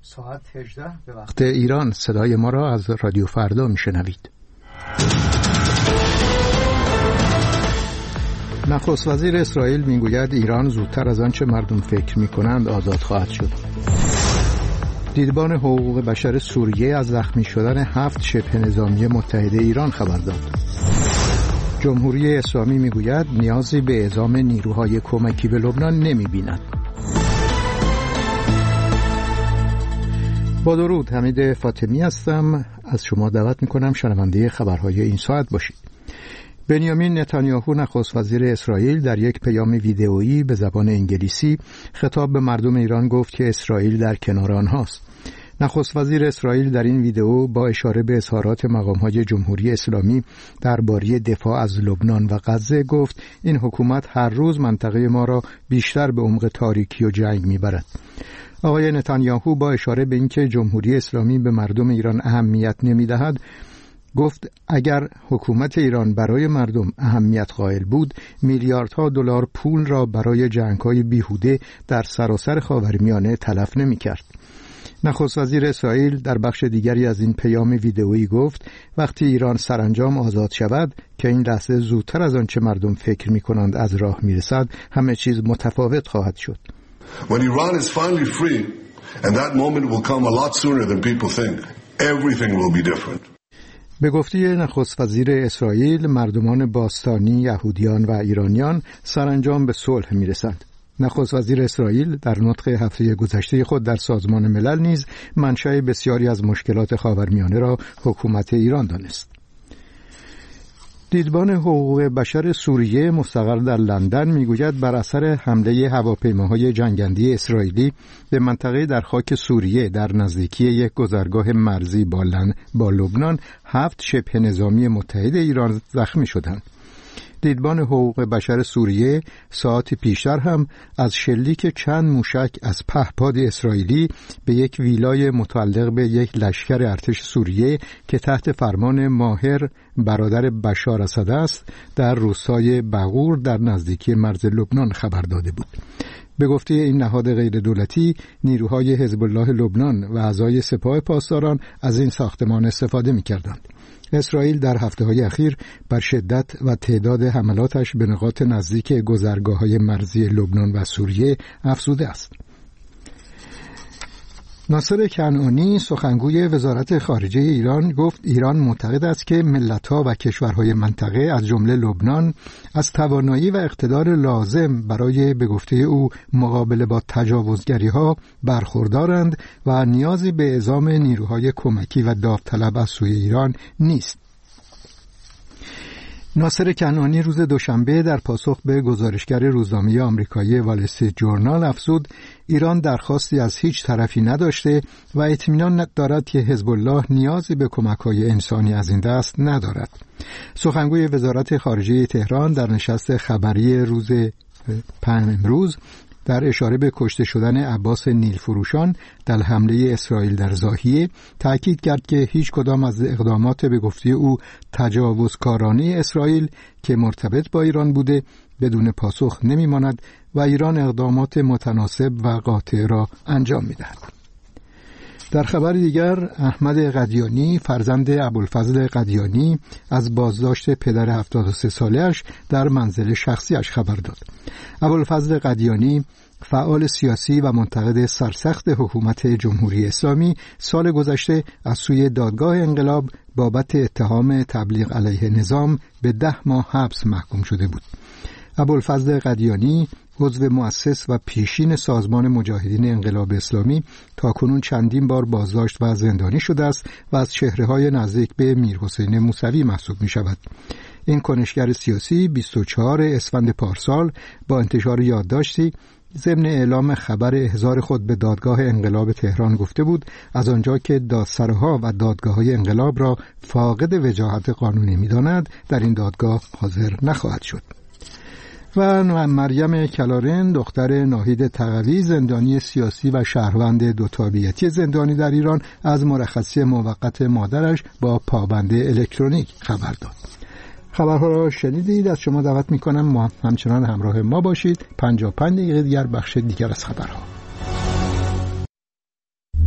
ساعت 18 به وقت ایران. صدای ما را از رادیو فردا میشنوید. نخست وزیر اسرائیل میگوید ایران زودتر از آنچه مردم فکر میکنند آزاد خواهد شد. دیدبان حقوق بشر سوریه از زخمی شدن 7 شبه نظامی متحده ایران خبر داد. جمهوری اسلامی میگوید نیازی به اعزام نیروهای کمکی به لبنان نمیبیند. با درود، حمید فاطمی هستم. از شما دعوت میکنم شنونده خبرهای این ساعت باشید. بنیامین نتانیاهو نخست وزیر اسرائیل در یک پیام ویدئویی به زبان انگلیسی خطاب به مردم ایران گفت که اسرائیل در کنار آنهاست. نخست وزیر اسرائیل در این ویدئو با اشاره به اظهارات مقام‌های جمهوری اسلامی درباره دفاع از لبنان و غزه گفت این حکومت هر روز منطقه ما را بیشتر به عمق تاریکی و جنگ میبرد. آقای نتانیاهو با اشاره به اینکه جمهوری اسلامی به مردم ایران اهمیت نمیدهد گفت اگر حکومت ایران برای مردم اهمیت قائل بود میلیاردها دلار پول را برای جنگ‌های بیهوده در سراسر خاورمیانه تلف نمی‌کرد. نخست وزیر اسرائیل در بخش دیگری از این پیام ویدئویی گفت وقتی ایران سرانجام آزاد شود که این لحظه زودتر از آنچه مردم فکر می‌کنند از راه می‌رسد همه چیز متفاوت خواهد شد. When Iran is finally free, and that moment will come a lot sooner than people think, everything will be different. به گفته نخست وزیر اسرائیل مردمان باستانی، یهودیان و ایرانیان سرانجام به صلح میرسند. نخست وزیر اسرائیل در نطق هفته گذشته خود در سازمان ملل نیز منشأ بسیاری از مشکلات خاورمیانه را حکومت ایران دانست. دیدبان حقوق بشر سوریه مستقر در لندن میگوید بر اثر حمله هواپیماهای جنگنده اسرائیلی به منطقه در خاک سوریه در نزدیکی یک گذرگاه مرزی با لبنان 7 شبه نظامی متحد ایران زخمی شدند. دیدبان حقوق بشر سوریه ساعتی پیشتر هم از شلیک چند موشک از پهپاد اسرائیلی به یک ویلای متعلق به یک لشکر ارتش سوریه که تحت فرمان ماهر برادر بشار اسد است در روستای بغور در نزدیکی مرز لبنان خبر داده بود. به گفته این نهاد غیر دولتی نیروهای حزب الله لبنان و اعضای سپاه پاسداران از این ساختمان استفاده می‌کردند. اسرائیل در هفته‌های اخیر بر شدت و تعداد حملاتش به نقاط نزدیک گذرگاه‌های مرزی لبنان و سوریه افزوده است. ناصر کنعانی سخنگوی وزارت خارجه ایران گفت ایران معتقد است که ملت‌ها و کشورهای منطقه از جمله لبنان از توانایی و اقتدار لازم برای به گفته او مقابله با تجاوزگری‌ها برخوردارند و نیازی به اعزام نیروهای کمکی و داوطلب از سوی ایران نیست. ناصر کنعانی روز دوشنبه در پاسخ به گزارشگر روزنامه آمریکایی وال استریت جورنال افزود ایران درخواستی از هیچ طرفی نداشته و اطمینان دارد که حزب الله نیازی به کمک‌های انسانی از این دست ندارد. سخنگوی وزارت خارجه تهران در نشست خبری روز امروز در اشاره به کشته شدن عباس نیلفروشان در حمله اسرائیل در ضاحیه تأکید کرد که هیچ کدام از اقدامات به گفته او تجاوزکارانه اسرائیل که مرتبط با ایران بوده بدون پاسخ نمی‌ماند و ایران اقدامات متناسب و قاطع را انجام می‌دهد. در خبر دیگر احمد قدیانی فرزند ابوالفضل قدیانی از بازداشت پدر 73 ساله‌اش در منزل شخصیش خبر داد. ابوالفضل قدیانی فعال سیاسی و منتقد سرسخت حکومت جمهوری اسلامی سال گذشته از سوی دادگاه انقلاب بابت اتهام تبلیغ علیه نظام به 10 ماه حبس محکوم شده بود. ابوالفضل قدیانی عضو مؤسس و پیشین سازمان مجاهدین انقلاب اسلامی تاکنون چندین بار بازداشت و زندانی شده است و از چهره‌های نزدیک به میرحسین موسوی محسوب می‌شود. این کنشگر سیاسی 24 اسفند پارسال با انتشار یادداشتی ضمن اعلام خبر احضار خود به دادگاه انقلاب تهران گفته بود از آنجا که دادسراها و دادگاه‌های انقلاب را فاقد وجاهت قانونی می‌داند در این دادگاه حاضر نخواهد شد. و مریم کلارن دختر ناهید تقوی زندانی سیاسی و شهروند دو تابعیتی زندانی در ایران از مرخصی موقت مادرش با پابند الکترونیک خبر داد. خبرها را شنیدید. از شما دعوت می‌کنم همچنان همراه ما باشید. 55 دقیقه دیگر بخش دیگر از خبرها.